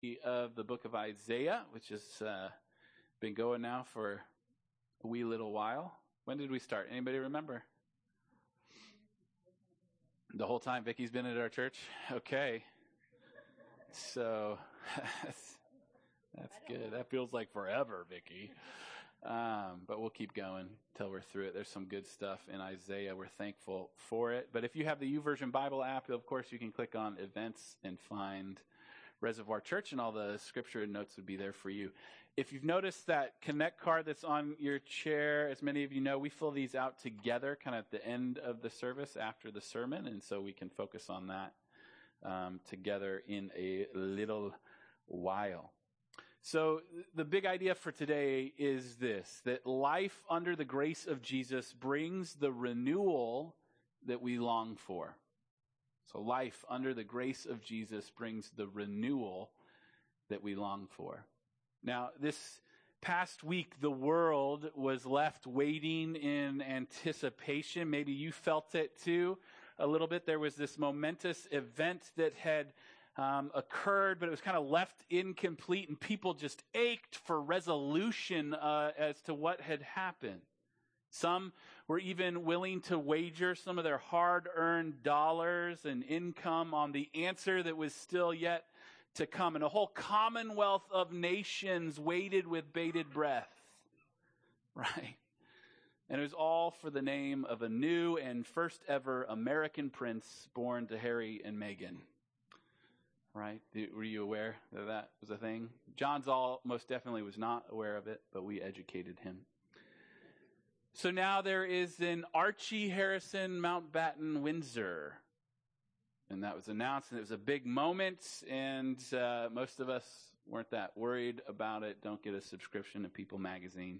of the book of Isaiah, which has been going now for a wee little while. When did we start? Anybody remember? The whole time Vicky's been at our church? Okay. So that's good. That feels like forever, Vicky. But we'll keep going until we're through it. There's some good stuff in Isaiah. We're thankful for it. But if you have the YouVersion Bible app, of course, you can click on events and find Reservoir Church, and all the scripture and notes would be there for you. If you've noticed that Connect card that's on your chair, as many of you know, we fill these out together kind of at the end of the service after the sermon, and so we can focus on that together in a little while. So the big idea for today is this, that life under the grace of Jesus brings the renewal that we long for. So life under the grace of Jesus brings the renewal that we long for. Now, this past week, the world was left waiting in anticipation. Maybe you felt it too a little bit. There was this momentous event that had occurred, but it was kind of left incomplete, and people just ached for resolution as to what had happened. Some were even willing to wager some of their hard-earned dollars and income on the answer that was still yet to come. And a whole commonwealth of nations waited with bated breath, right? And it was all for the name of a new and first ever American prince born to Harry and Meghan, right? Were you aware that that was a thing? John Zoll most definitely was not aware of it, but we educated him. So now there is an Archie Harrison Mountbatten Windsor. And that was announced, and it was a big moment, and most of us weren't that worried about it. Don't get a subscription to People magazine.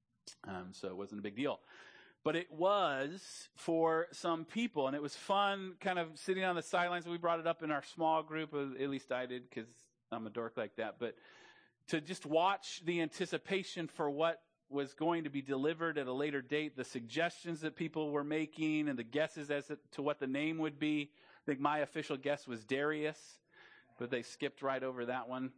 So it wasn't a big deal. But it was for some people, and it was fun kind of sitting on the sidelines. We brought it up in our small group, at least I did, because I'm a dork like that. But to just watch the anticipation for what was going to be delivered at a later date, the suggestions that people were making, and the guesses as to what the name would be. I think my official guess was Darius, but they skipped right over that one.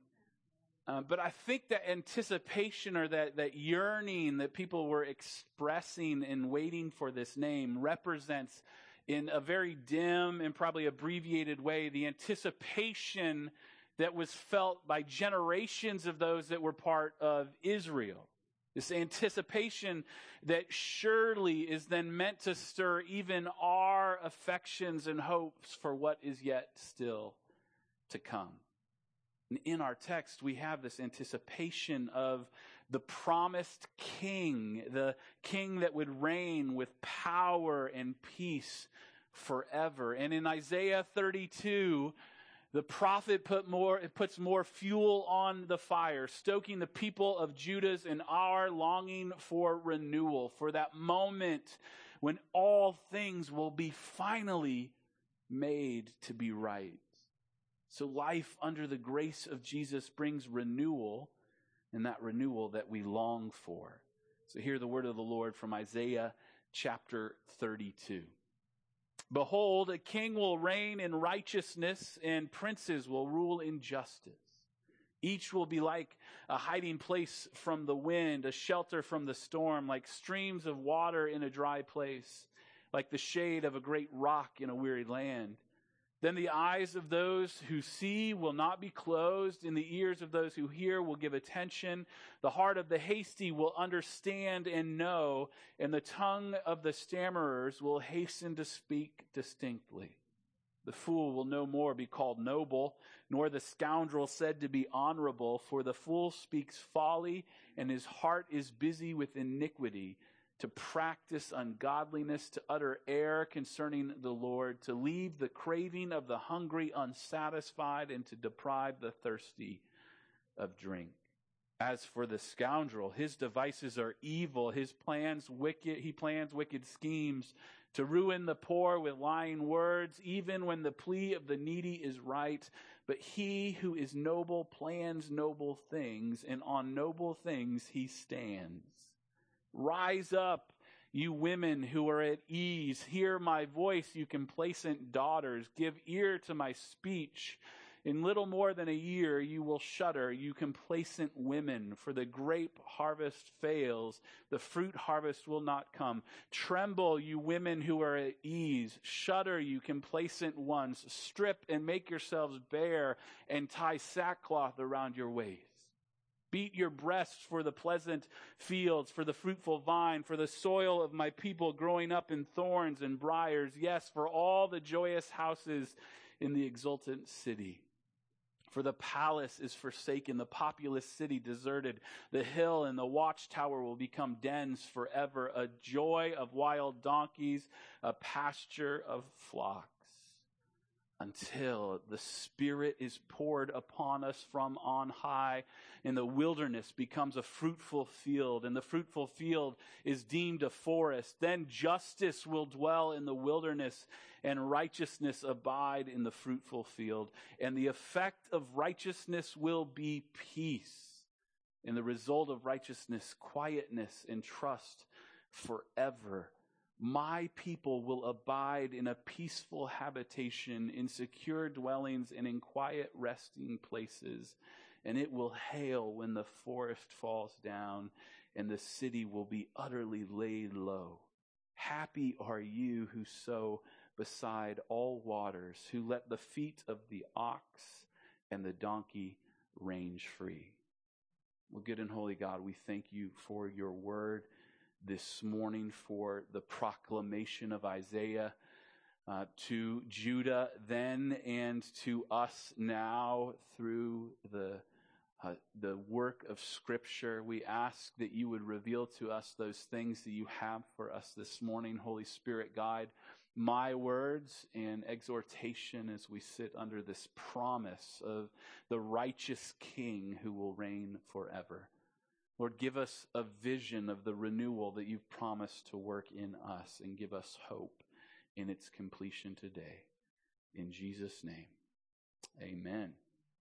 But I think that anticipation, or that yearning that people were expressing in waiting for this name, represents in a very dim and probably abbreviated way the anticipation that was felt by generations of those that were part of Israel. This anticipation that surely is then meant to stir even our affections and hopes for what is yet still to come. And in our text, we have this anticipation of the promised king, the king that would reign with power and peace forever. And in Isaiah 32, the prophet puts more fuel on the fire, stoking the people of Judah's and our longing for renewal, for that moment when all things will be finally made to be right. So life under the grace of Jesus brings renewal, and that renewal that we long for. So hear the word of the Lord from Isaiah chapter 32. Behold, a king will reign in righteousness, and princes will rule in justice. Each will be like a hiding place from the wind, a shelter from the storm, like streams of water in a dry place, like the shade of a great rock in a weary land. Then the eyes of those who see will not be closed, and the ears of those who hear will give attention. The heart of the hasty will understand and know, and the tongue of the stammerers will hasten to speak distinctly. The fool will no more be called noble, nor the scoundrel said to be honorable, for the fool speaks folly, and his heart is busy with iniquity, to practice ungodliness, to utter error concerning the Lord, to leave the craving of the hungry unsatisfied, and to deprive the thirsty of drink. As for the scoundrel, his devices are evil, his plans wicked. He plans wicked schemes to ruin the poor with lying words, even when the plea of the needy is right. But he who is noble plans noble things, and on noble things he stands. Rise up, you women who are at ease. Hear my voice, you complacent daughters. Give ear to my speech. In little more than a year you will shudder, you complacent women, for the grape harvest fails, the fruit harvest will not come. Tremble, you women who are at ease. Shudder, you complacent ones. Strip and make yourselves bare, and tie sackcloth around your waist. Beat your breasts for the pleasant fields, for the fruitful vine, for the soil of my people growing up in thorns and briars. Yes, for all the joyous houses in the exultant city. For the palace is forsaken, the populous city deserted. The hill and the watchtower will become dens forever, a joy of wild donkeys, a pasture of flocks. Until the Spirit is poured upon us from on high, and the wilderness becomes a fruitful field, and the fruitful field is deemed a forest. Then justice will dwell in the wilderness, and righteousness abide in the fruitful field. And the effect of righteousness will be peace, and the result of righteousness, quietness and trust forever. My people will abide in a peaceful habitation, in secure dwellings, and in quiet resting places. And it will hail when the forest falls down, and the city will be utterly laid low. Happy are you who sow beside all waters, who let the feet of the ox and the donkey range free. Well, good and holy God, we thank you for your word this morning, for the proclamation of Isaiah to Judah then and to us now through the work of Scripture. We ask that you would reveal to us those things that you have for us this morning. Holy Spirit, guide my words and exhortation as we sit under this promise of the righteous King who will reign forever. Lord, give us a vision of the renewal that you've promised to work in us, and give us hope in its completion today. In Jesus' name, amen.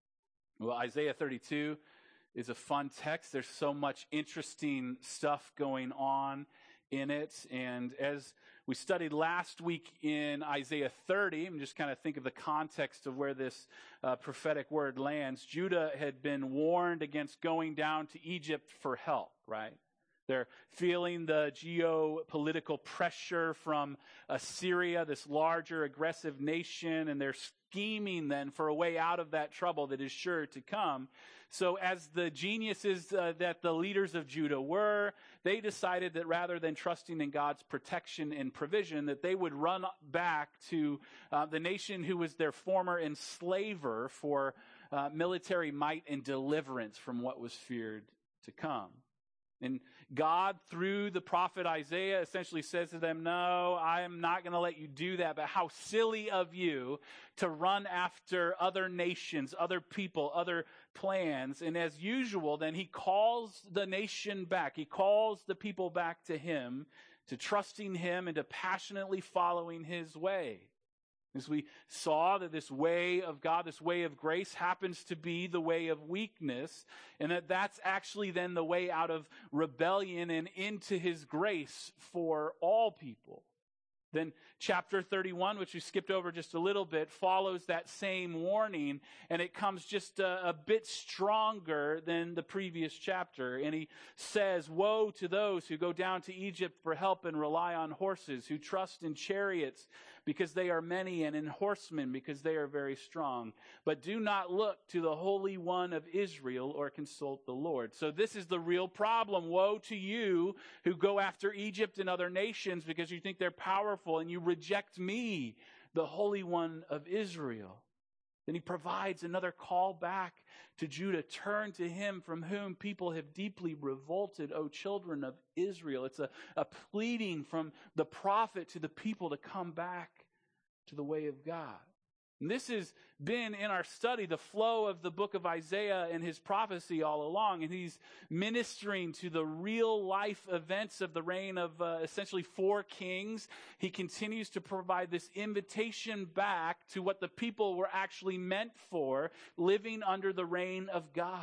Well, Isaiah 32 is a fun text. There's so much interesting stuff going on in it. And as we studied last week in Isaiah 30, and just kind of think of the context of where this prophetic word lands, Judah had been warned against going down to Egypt for help, right? They're feeling the geopolitical pressure from Assyria, this larger aggressive nation, and they're scheming then for a way out of that trouble that is sure to come. So as the geniuses that the leaders of Judah were, they decided that rather than trusting in God's protection and provision, that they would run back to the nation who was their former enslaver for military might and deliverance from what was feared to come. And God, through the prophet Isaiah, essentially says to them, no, I am not going to let you do that, but how silly of you to run after other nations, other people, other plans. And as usual, then he calls the nation back. He calls the people back to him, to trusting him and to passionately following his way. As we saw that this way of God, this way of grace happens to be the way of weakness, and that's actually then the way out of rebellion and into his grace for all people. Then chapter 31, which we skipped over just a little bit, follows that same warning, and it comes just a bit stronger than the previous chapter. And he says, woe to those who go down to Egypt for help and rely on horses, who trust in chariots because they are many, and in horsemen because they are very strong. But do not look to the Holy One of Israel or consult the Lord. So this is the real problem. Woe to you who go after Egypt and other nations because you think they're powerful, and you reject me, the Holy One of Israel. Then he provides another call back to Judah. Turn to him from whom people have deeply revolted, O children of Israel. It's a pleading from the prophet to the people to come back to the way of God. And this has been in our study, the flow of the book of Isaiah and his prophecy all along. And he's ministering to the real life events of the reign of essentially 4 kings. He continues to provide this invitation back to what the people were actually meant for, living under the reign of God.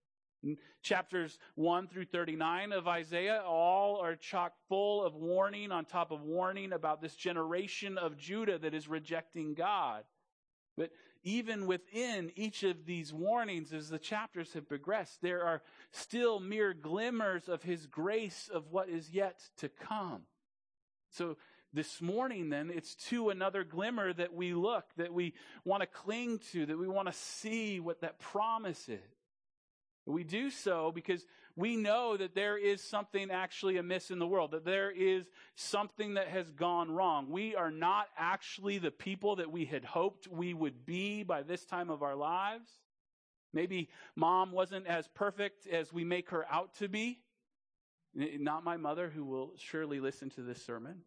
Chapters 1 through 39 of Isaiah all are chock full of warning on top of warning about this generation of Judah that is rejecting God. But even within each of these warnings, as the chapters have progressed, there are still mere glimmers of his grace of what is yet to come. So this morning, then, it's to another glimmer that we look, that we want to cling to, that we want to see what that promise is. We do so because we know that there is something actually amiss in the world, that there is something that has gone wrong. We are not actually the people that we had hoped we would be by this time of our lives. Maybe mom wasn't as perfect as we make her out to be. Not my mother, who will surely listen to this sermon.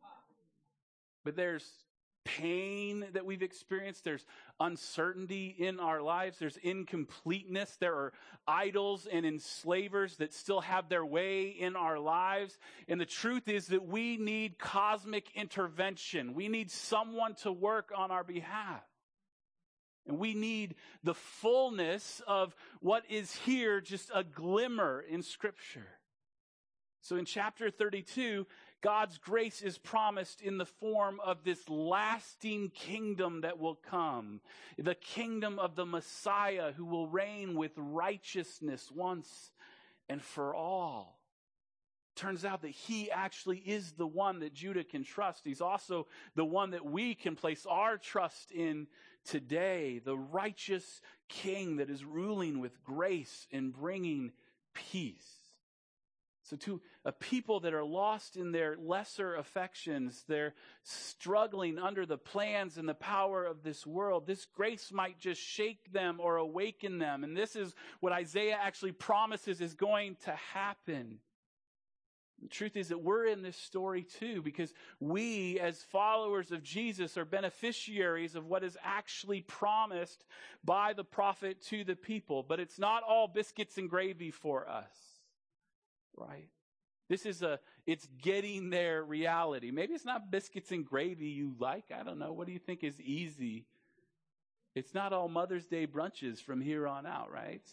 But there's pain that we've experienced. There's uncertainty in our lives. There's incompleteness. There are idols and enslavers that still have their way in our lives. And the truth is that we need cosmic intervention. We need someone to work on our behalf. And we need the fullness of what is here, just a glimmer in Scripture. So in chapter 32, God's grace is promised in the form of this lasting kingdom that will come. The kingdom of the Messiah who will reign with righteousness once and for all. Turns out that he actually is the one that Judah can trust. He's also the one that we can place our trust in today. The righteous king that is ruling with grace and bringing peace. So to a people that are lost in their lesser affections, they're struggling under the plans and the power of this world, this grace might just shake them or awaken them. And this is what Isaiah actually promises is going to happen. The truth is that we're in this story too, because we as followers of Jesus are beneficiaries of what is actually promised by the prophet to the people. But it's not all biscuits and gravy for us. Right? It's getting there reality. Maybe it's not biscuits and gravy you like. I don't know. What do you think is easy? It's not all Mother's Day brunches from here on out, right?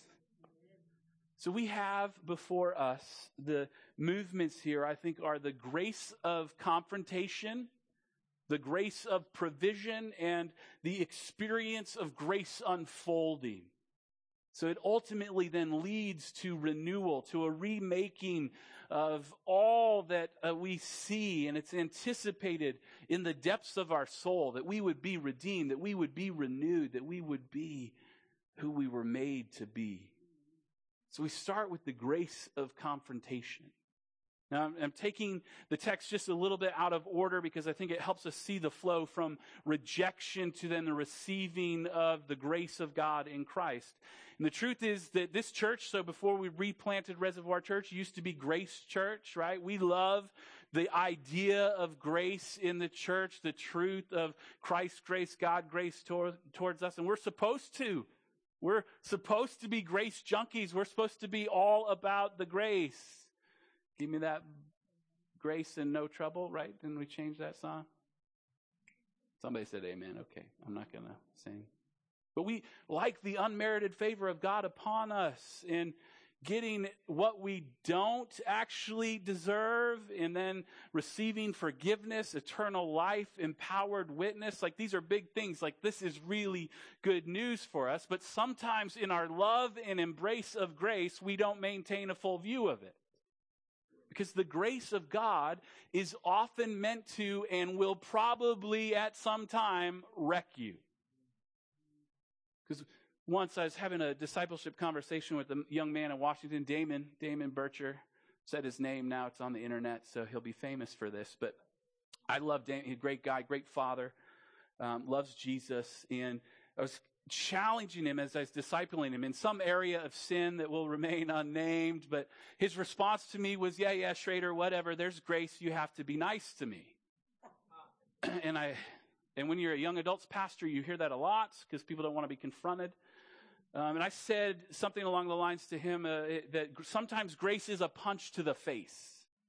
So we have before us the movements here, I think, are the grace of confrontation, the grace of provision, and the experience of grace unfolding. So it ultimately then leads to renewal, to a remaking of all that we see, and it's anticipated in the depths of our soul that we would be redeemed, that we would be renewed, that we would be who we were made to be. So we start with the grace of confrontation. Now, I'm taking the text just a little bit out of order because I think it helps us see the flow from rejection to then the receiving of the grace of God in Christ. And the truth is that this church, so before we replanted Reservoir Church, used to be Grace Church, right? We love the idea of grace in the church, the truth of Christ's grace, God grace towards us, and we're supposed to. We're supposed to be grace junkies. We're supposed to be all about the grace. Give me that grace and no trouble, right? Didn't we change that song? Somebody said amen. Okay, I'm not going to sing. But we like the unmerited favor of God upon us in getting what we don't actually deserve and then receiving forgiveness, eternal life, empowered witness. Like these are big things. Like this is really good news for us. But sometimes in our love and embrace of grace, we don't maintain a full view of it. Because the grace of God is often meant to and will probably at some time wreck you. Because once I was having a discipleship conversation with a young man in Washington, Damon Bircher, said his name now. It's on the internet, so he'll be famous for this. But I love Damon. He's a great guy, great father, loves Jesus. And I was challenging him as I was discipling him in some area of sin that will remain unnamed. But his response to me was, yeah, Schrader, whatever. There's grace. You have to be nice to me. And when you're a young adults pastor, you hear that a lot because people don't want to be confronted. And I said something along the lines to him that sometimes grace is a punch to the face.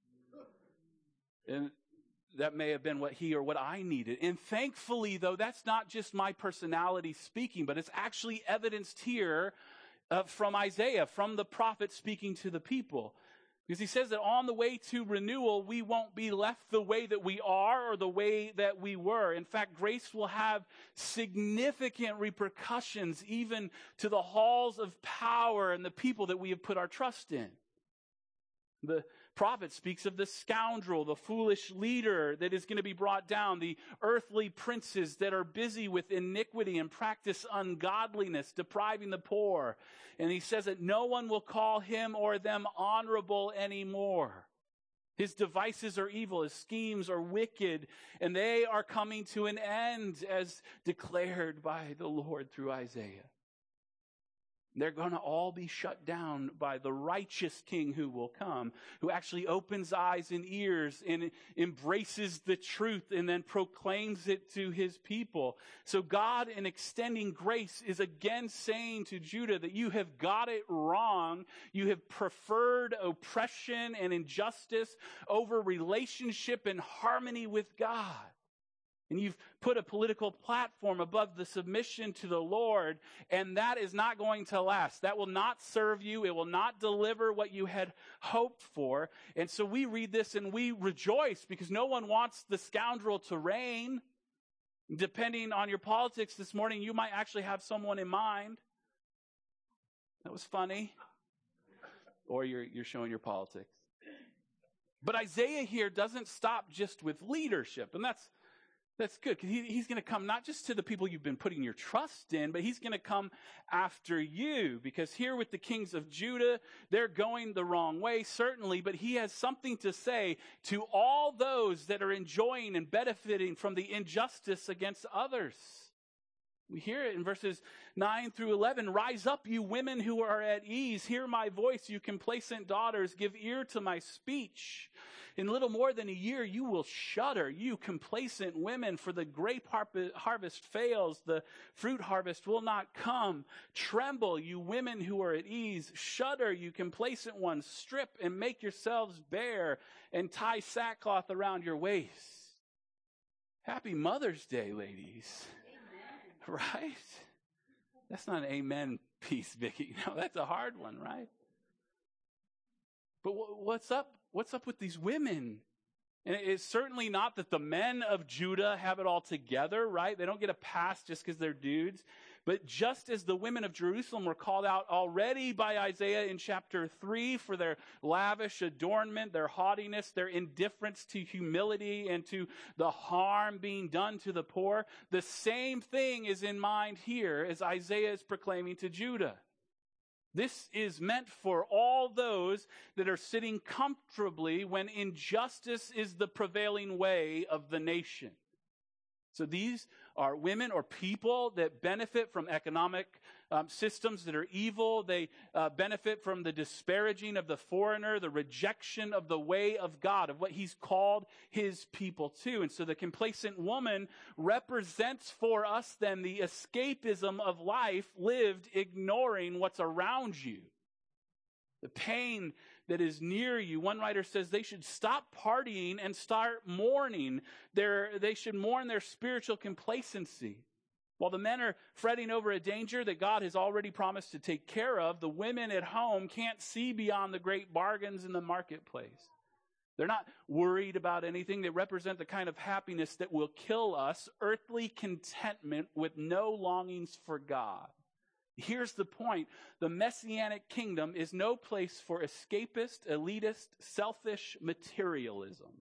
And that may have been what he or what I needed. And thankfully, though, that's not just my personality speaking, but it's actually evidenced here from Isaiah, from the prophet speaking to the people. Because he says that on the way to renewal, we won't be left the way that we are or the way that we were. In fact, grace will have significant repercussions even to the halls of power and the people that we have put our trust in. The prophet speaks of the scoundrel, the foolish leader that is going to be brought down, the earthly princes that are busy with iniquity and practice ungodliness, depriving the poor. And he says that no one will call him or them honorable anymore. His devices are evil, his schemes are wicked, and they are coming to an end as declared by the Lord through Isaiah. They're going to all be shut down by the righteous king who will come, who actually opens eyes and ears and embraces the truth and then proclaims it to his people. So God, in extending grace, is again saying to Judah that you have got it wrong. You have preferred oppression and injustice over relationship and harmony with God. And you've put a political platform above the submission to the Lord, and that is not going to last. That will not serve you. It will not deliver what you had hoped for. And so we read this and we rejoice because no one wants the scoundrel to reign. Depending on your politics this morning, you might actually have someone in mind. That was funny. Or you're showing your politics. But Isaiah here doesn't stop just with leadership, and that's good, because he's going to come not just to the people you've been putting your trust in, but he's going to come after you. Because here with the kings of Judah, they're going the wrong way, certainly, but he has something to say to all those that are enjoying and benefiting from the injustice against others. We hear it in verses 9 through 11. Rise up, you women who are at ease. Hear my voice, you complacent daughters. Give ear to my speech. In little more than a year, you will shudder, you complacent women, for the grape harvest fails. The fruit harvest will not come. Tremble, you women who are at ease. Shudder, you complacent ones. Strip and make yourselves bare and tie sackcloth around your waist. Happy Mother's Day, ladies. Right? That's not an amen piece, Vicki. No, that's a hard one, right? But what's up? What's up with these women? And it's certainly not that the men of Judah have it all together, right? They don't get a pass just because they're dudes. But just as the women of Jerusalem were called out already by Isaiah in chapter 3 for their lavish adornment, their haughtiness, their indifference to humility and to the harm being done to the poor, the same thing is in mind here as Isaiah is proclaiming to Judah. This is meant for all those that are sitting comfortably when injustice is the prevailing way of the nation. So these are women or people that benefit from economic systems that are evil. They benefit from the disparaging of the foreigner, the rejection of the way of God, of what he's called his people to. And so the complacent woman represents for us then the escapism of life lived ignoring what's around you. The pain that is near you. One writer says they should stop partying and start mourning. They should mourn their spiritual complacency. While the men are fretting over a danger that God has already promised to take care of, the women at home can't see beyond the great bargains in the marketplace. They're not worried about anything. They represent the kind of happiness that will kill us, earthly contentment with no longings for God. Here's the point. The Messianic kingdom is no place for escapist, elitist, selfish materialism.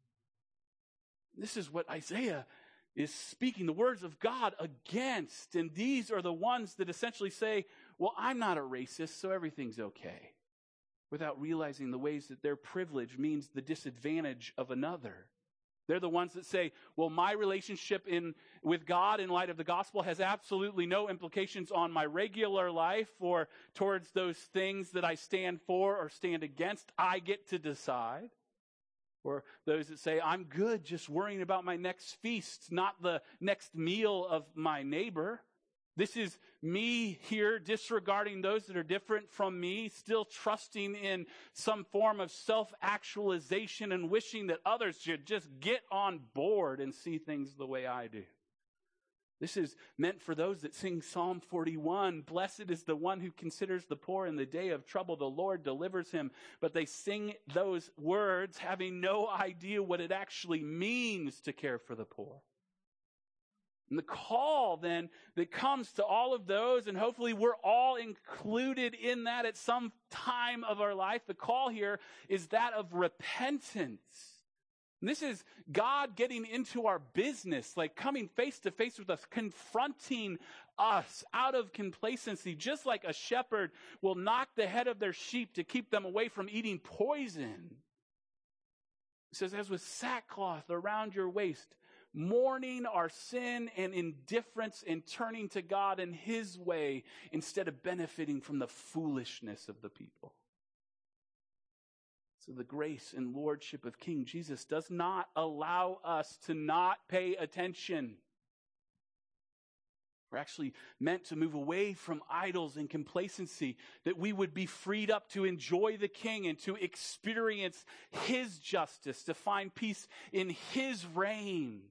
This is what Isaiah is speaking the words of God against. And these are the ones that essentially say, well, I'm not a racist, so everything's okay. Without realizing the ways that their privilege means the disadvantage of another. They're the ones that say, well, my relationship with God in light of the gospel has absolutely no implications on my regular life or towards those things that I stand for or stand against. I get to decide. Or those that say, I'm good just worrying about my next feast, not the next meal of my neighbor. This is me here disregarding those that are different from me, still trusting in some form of self-actualization and wishing that others should just get on board and see things the way I do. This is meant for those that sing Psalm 41. Blessed is the one who considers the poor in the day of trouble. The Lord delivers him. But they sing those words having no idea what it actually means to care for the poor. And the call then that comes to all of those, and hopefully we're all included in that at some time of our life, the call here is that of repentance. And this is God getting into our business, like coming face to face with us, confronting us out of complacency, just like a shepherd will knock the head of their sheep to keep them away from eating poison. It says, as with sackcloth around your waist, mourning our sin and indifference and turning to God in his way instead of benefiting from the foolishness of the people. So the grace and lordship of King Jesus does not allow us to not pay attention. We're actually meant to move away from idols and complacency, that we would be freed up to enjoy the King and to experience his justice, to find peace in his reign.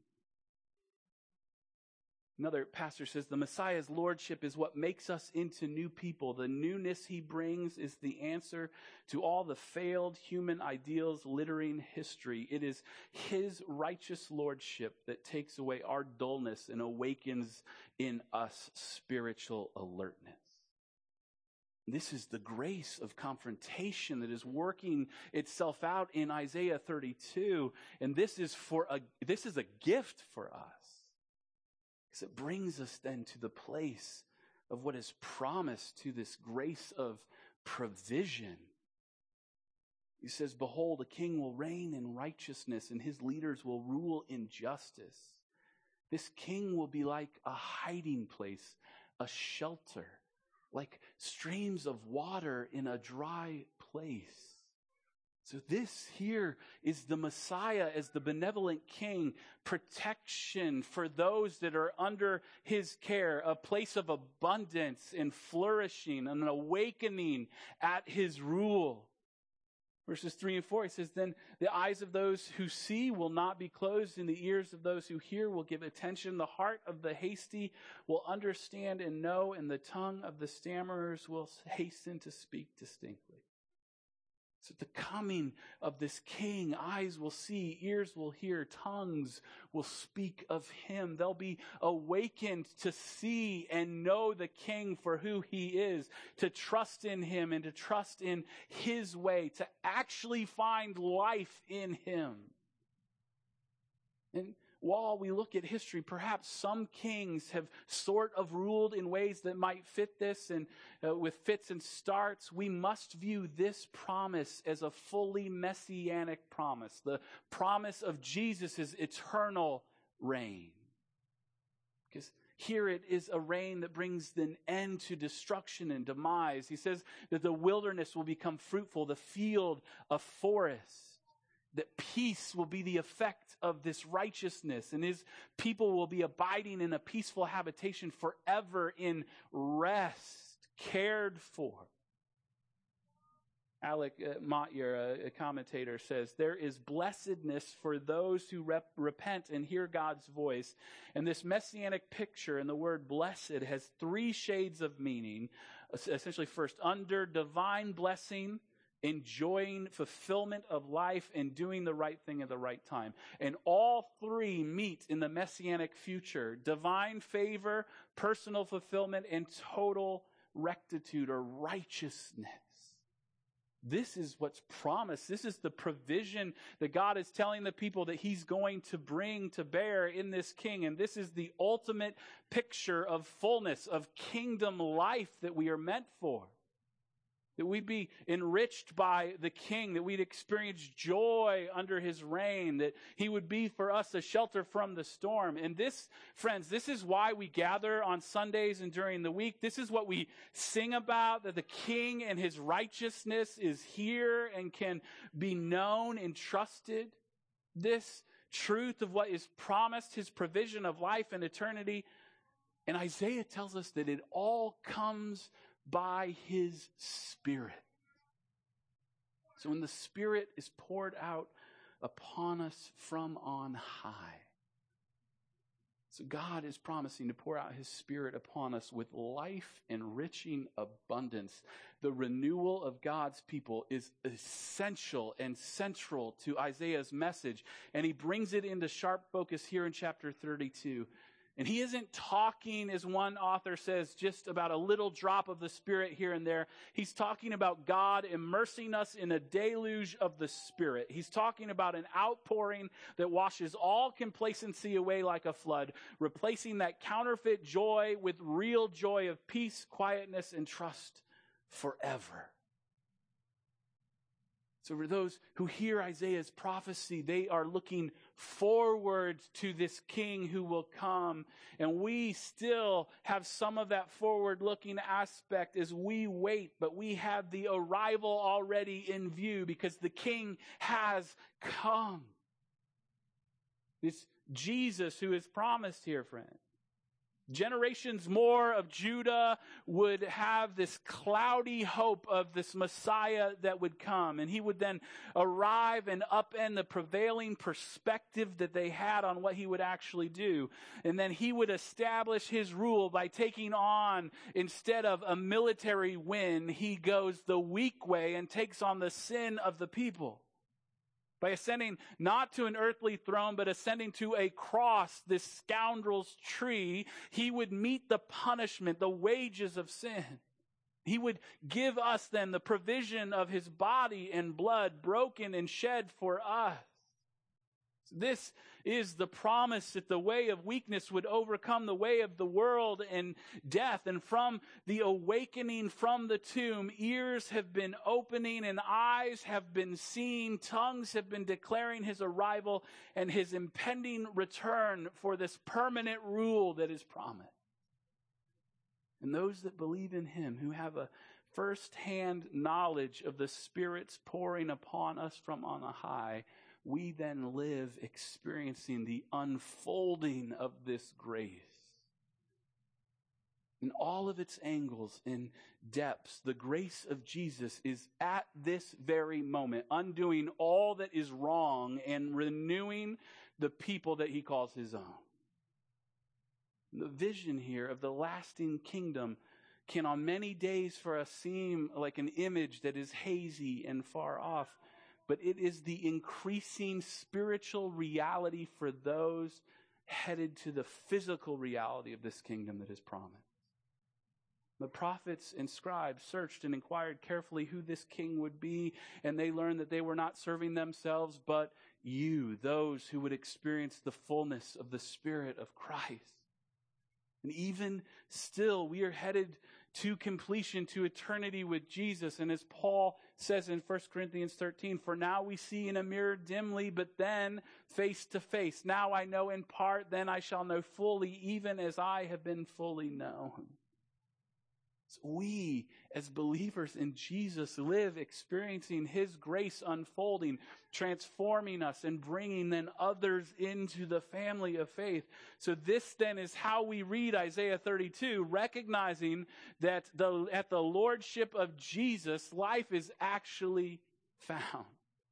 Another pastor says, the Messiah's lordship is what makes us into new people. The newness he brings is the answer to all the failed human ideals littering history. It is his righteous lordship that takes away our dullness and awakens in us spiritual alertness. This is the grace of confrontation that is working itself out in Isaiah 32. And this is a gift for us. Because it brings us then to the place of what is promised, to this grace of provision. He says, behold, a king will reign in righteousness, and his leaders will rule in justice. This king will be like a hiding place, a shelter, like streams of water in a dry place. So this here is the Messiah as the benevolent king, protection for those that are under his care, a place of abundance and flourishing, and an awakening at his rule. Verses 3 and 4, he says, then the eyes of those who see will not be closed, and the ears of those who hear will give attention. The heart of the hasty will understand and know, and the tongue of the stammerers will hasten to speak distinctly. So at the coming of this king, eyes will see, ears will hear, tongues will speak of him. They'll be awakened to see and know the king for who he is, to trust in him and to trust in his way, to actually find life in him. And while we look at history, perhaps some kings have sort of ruled in ways that might fit this, and with fits and starts, we must view this promise as a fully messianic promise, the promise of Jesus' eternal reign. Because here it is a reign that brings an end to destruction and demise. He says that the wilderness will become fruitful, the field a forest. That peace will be the effect of this righteousness, and his people will be abiding in a peaceful habitation forever in rest, cared for. Alec Motyer, a commentator, says, there is blessedness for those who repent and hear God's voice. And this messianic picture in the word blessed has three shades of meaning. Essentially, first, under divine blessing, enjoying fulfillment of life, and doing the right thing at the right time. And all three meet in the messianic future: divine favor, personal fulfillment, and total rectitude or righteousness. This is what's promised. This is the provision that God is telling the people that he's going to bring to bear in this king. And this is the ultimate picture of fullness, of kingdom life that we are meant for. That we'd be enriched by the king, that we'd experience joy under his reign, that he would be for us a shelter from the storm. And this, friends, this is why we gather on Sundays and during the week. This is what we sing about, that the king and his righteousness is here and can be known and trusted. This truth of what is promised, his provision of life and eternity. And Isaiah tells us that it all comes by his Spirit. So when the Spirit is poured out upon us from on high, So God is promising to pour out his Spirit upon us with life-enriching abundance. The renewal of God's people is essential and central to Isaiah's message. And he brings it into sharp focus here in chapter 32. And he isn't talking, as one author says, just about a little drop of the Spirit here and there. He's talking about God immersing us in a deluge of the Spirit. He's talking about an outpouring that washes all complacency away like a flood, replacing that counterfeit joy with real joy of peace, quietness, and trust forever. So for those who hear Isaiah's prophecy, they are looking forward to this king who will come. And we still have some of that forward-looking aspect as we wait, but we have the arrival already in view because the king has come. It's Jesus who is promised here, friend. Generations more of Judah would have this cloudy hope of this Messiah that would come. And he would then arrive and upend the prevailing perspective that they had on what he would actually do. And then he would establish his rule by taking on, instead of a military win, he goes the weak way and takes on the sin of the people. By ascending not to an earthly throne, but ascending to a cross, this scoundrel's tree, he would meet the punishment, the wages of sin. He would give us then the provision of his body and blood broken and shed for us. This is the promise that the way of weakness would overcome the way of the world and death. And from the awakening from the tomb, ears have been opening and eyes have been seeing. Tongues have been declaring his arrival and his impending return for this permanent rule that is promised. And those that believe in him, who have a first-hand knowledge of the Spirit's pouring upon us from on high, we then live experiencing the unfolding of this grace. In all of its angles and depths, the grace of Jesus is at this very moment undoing all that is wrong and renewing the people that he calls his own. The vision here of the lasting kingdom can on many days for us seem like an image that is hazy and far off. But it is the increasing spiritual reality for those headed to the physical reality of this kingdom that is promised. The prophets and scribes searched and inquired carefully who this king would be, and they learned that they were not serving themselves, but you, those who would experience the fullness of the Spirit of Christ. And even still, we are headed to completion, to eternity with Jesus. And as Paul says in 1 Corinthians 13, for now we see in a mirror dimly, but then face to face. Now I know in part, then I shall know fully, even as I have been fully known. So we, as believers in Jesus, live experiencing his grace unfolding, transforming us and bringing then others into the family of faith. So this then is how we read Isaiah 32, recognizing that at the lordship of Jesus, life is actually found.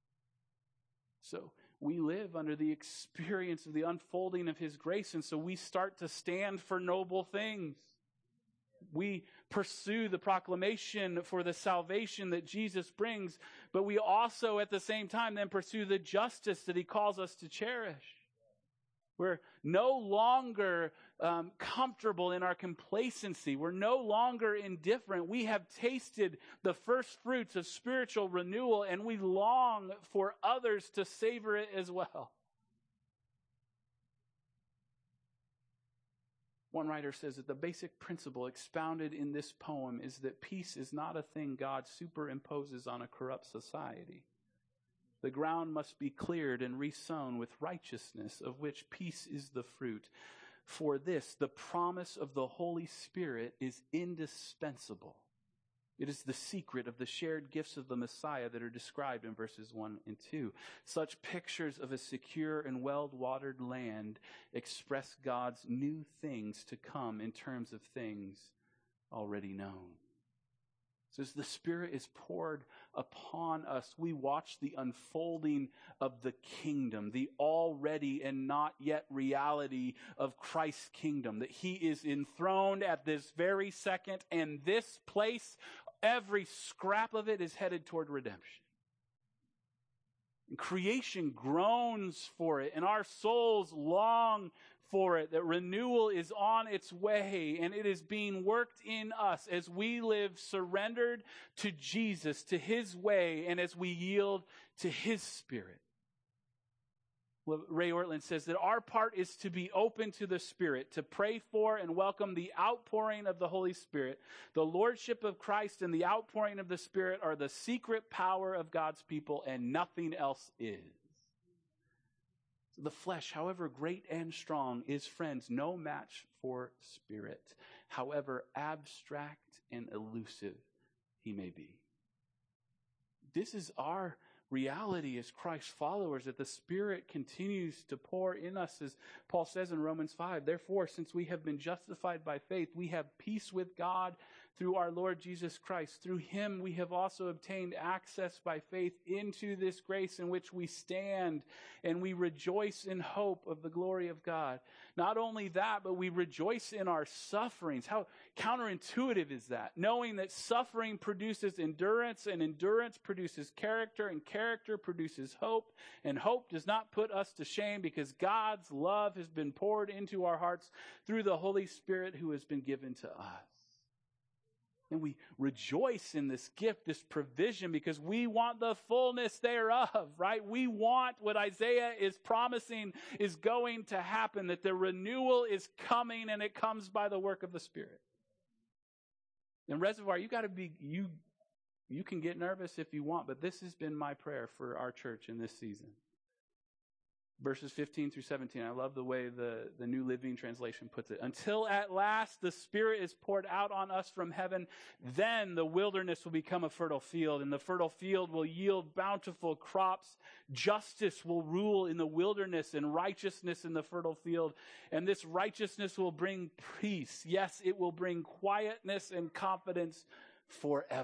So we live under the experience of the unfolding of his grace, and so we start to stand for noble things. We pursue the proclamation for the salvation that Jesus brings, but we also at the same time then pursue the justice that he calls us to cherish. We're no longer comfortable in our complacency. We're no longer indifferent. We have tasted the first fruits of spiritual renewal, and we long for others to savor it as well. One writer says that the basic principle expounded in this poem is that peace is not a thing God superimposes on a corrupt society. The ground must be cleared and resown with righteousness, of which peace is the fruit. For this, the promise of the Holy Spirit is indispensable. It is the secret of the shared gifts of the Messiah that are described in verses 1 and 2. Such pictures of a secure and well-watered land express God's new things to come in terms of things already known. So as the Spirit is poured upon us, we watch the unfolding of the kingdom, the already and not yet reality of Christ's kingdom, that he is enthroned at this very second, and this place, every scrap of it is headed toward redemption. And creation groans for it, and our souls long for it, that renewal is on its way, and it is being worked in us as we live surrendered to Jesus, to his way, and as we yield to his Spirit. Ray Ortlund says that our part is to be open to the Spirit, to pray for and welcome the outpouring of the Holy Spirit. The Lordship of Christ and the outpouring of the Spirit are the secret power of God's people, and nothing else is. The flesh, however great and strong, is, friends, no match for Spirit, however abstract and elusive he may be. This is our reality as Christ followers, that the Spirit continues to pour in us, as Paul says in Romans 5. Therefore, since we have been justified by faith, we have peace with God through our Lord Jesus Christ. Through him we have also obtained access by faith into this grace in which we stand, and we rejoice in hope of the glory of God. Not only that, but we rejoice in our sufferings. How counterintuitive is that? Knowing that suffering produces endurance, and endurance produces character, and character produces hope, and hope does not put us to shame, because God's love has been poured into our hearts through the Holy Spirit who has been given to us. And we rejoice in this gift, this provision, because we want the fullness thereof, right? We want what Isaiah is promising is going to happen, that the renewal is coming, and it comes by the work of the Spirit. And Reservoir, you can get nervous if you want, but this has been my prayer for our church in this season. Verses 15 through 17. I love the way the New Living Translation puts it. Until at last the Spirit is poured out on us from heaven, then the wilderness will become a fertile field, and the fertile field will yield bountiful crops. Justice will rule in the wilderness, and righteousness in the fertile field. And this righteousness will bring peace. Yes, it will bring quietness and confidence forever.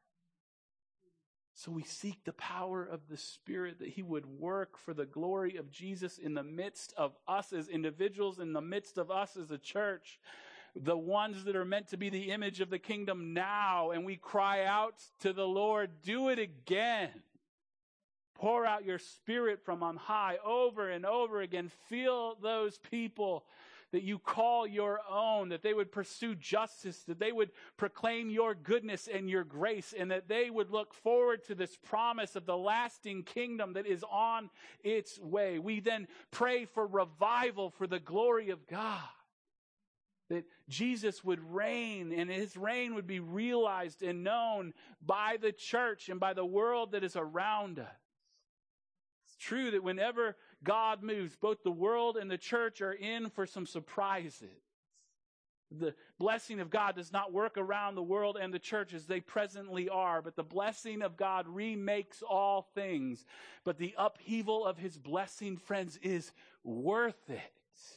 So we seek the power of the Spirit, that he would work for the glory of Jesus in the midst of us as individuals, in the midst of us as a church, the ones that are meant to be the image of the kingdom now. And we cry out to the Lord, do it again. Pour out your Spirit from on high over and over again. Fill those people that you call your own, that they would pursue justice, that they would proclaim your goodness and your grace, and that they would look forward to this promise of the lasting kingdom that is on its way. We then pray for revival for the glory of God, that Jesus would reign, and his reign would be realized and known by the church and by the world that is around us. It's true that whenever God moves, both the world and the church are in for some surprises. The blessing of God does not work around the world and the church as they presently are, but the blessing of God remakes all things. But the upheaval of his blessing, friends, is worth it.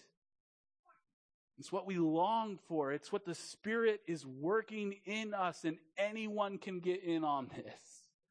It's what we long for. It's what the Spirit is working in us, and anyone can get in on this.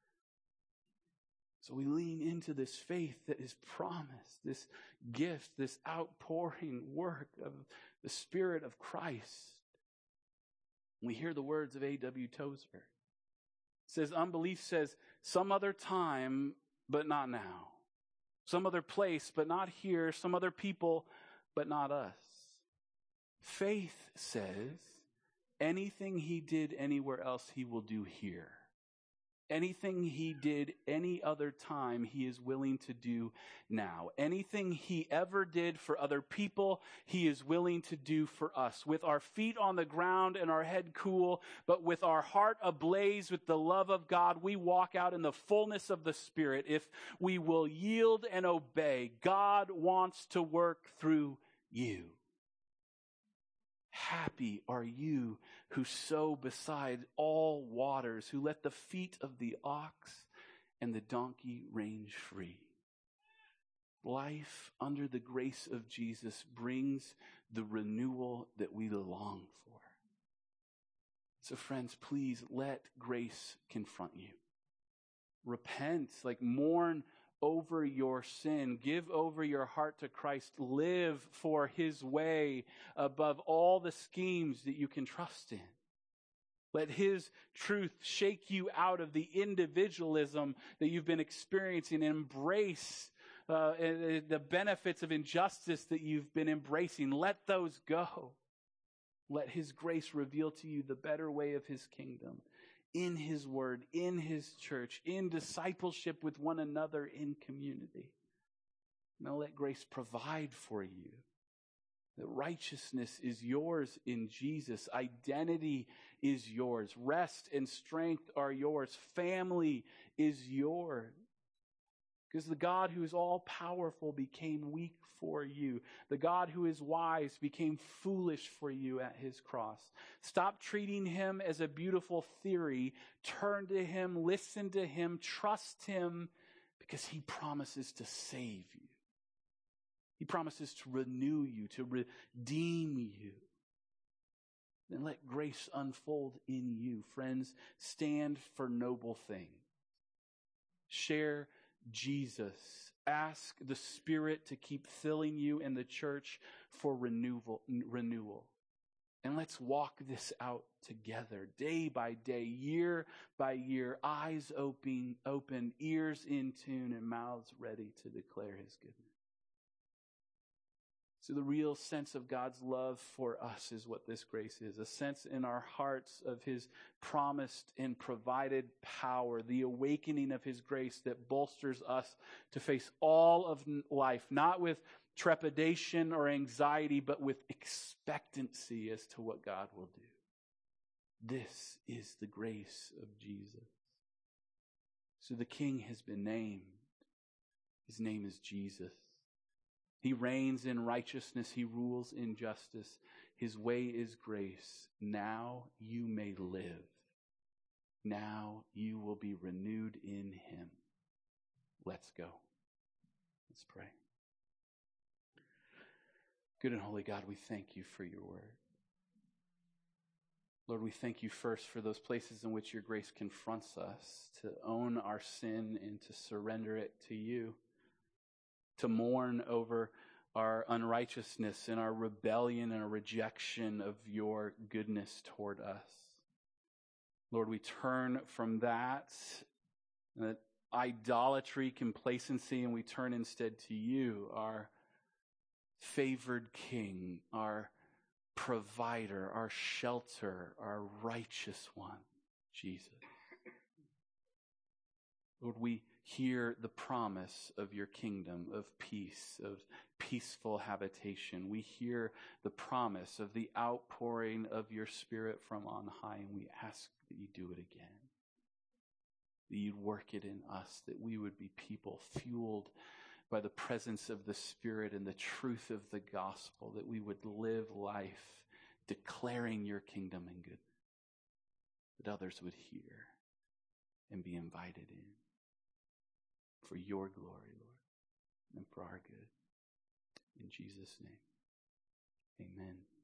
So we lean into this faith that is promised, this gift, this outpouring work of the Spirit of Christ. We hear the words of A.W. Tozer. It says, unbelief says, some other time, but not now. Some other place, but not here. Some other people, but not us. Faith says, anything he did anywhere else, he will do here. Anything he did any other time, he is willing to do now. Anything he ever did for other people, he is willing to do for us. With our feet on the ground and our head cool, but with our heart ablaze with the love of God, we walk out in the fullness of the Spirit. If we will yield and obey, God wants to work through you. Happy are you who sow beside all waters, who let the feet of the ox and the donkey range free. Life under the grace of Jesus brings the renewal that we long for. So friends, please let grace confront you. Repent, mourn over your sin. Give over your heart to Christ. Live for his way above all the schemes that you can trust in. Let his truth shake you out of the individualism that you've been experiencing and embrace the benefits of injustice that you've been embracing. Let those go. Let his grace reveal to you the better way of his kingdom in his word, in his church, in discipleship with one another, in community. Now let grace provide for you. That righteousness is yours in Jesus. Identity is yours. Rest and strength are yours. Family is yours. Because the God who is all-powerful became weak for you. The God who is wise became foolish for you at his cross. Stop treating him as a beautiful theory. Turn to him, listen to him, trust him, because he promises to save you. He promises to renew you, to redeem you. Then let grace unfold in you. Friends, stand for noble things. Share Jesus. Ask the Spirit to keep filling you and the church for renewal. And let's walk this out together, day by day, year by year, eyes open, ears in tune, and mouths ready to declare his goodness. So the real sense of God's love for us is what this grace is. A sense in our hearts of his promised and provided power. The awakening of his grace that bolsters us to face all of life. Not with trepidation or anxiety, but with expectancy as to what God will do. This is the grace of Jesus. So the King has been named. His name is Jesus. He reigns in righteousness. He rules in justice. His way is grace. Now you may live. Now you will be renewed in him. Let's go. Let's pray. Good and holy God, we thank you for your word. Lord, we thank you first for those places in which your grace confronts us to own our sin and to surrender it to you. To mourn over our unrighteousness and our rebellion and our rejection of your goodness toward us. Lord, we turn from that idolatry, complacency, and we turn instead to you, our favored King, our provider, our shelter, our righteous one, Jesus. Lord, we hear the promise of your kingdom, of peace, of peaceful habitation. We hear the promise of the outpouring of your Spirit from on high, and we ask that you do it again. That you'd work it in us, that we would be people fueled by the presence of the Spirit and the truth of the gospel, that we would live life declaring your kingdom and goodness, that others would hear and be invited in. For your glory, Lord, and for our good. In Jesus' name, amen.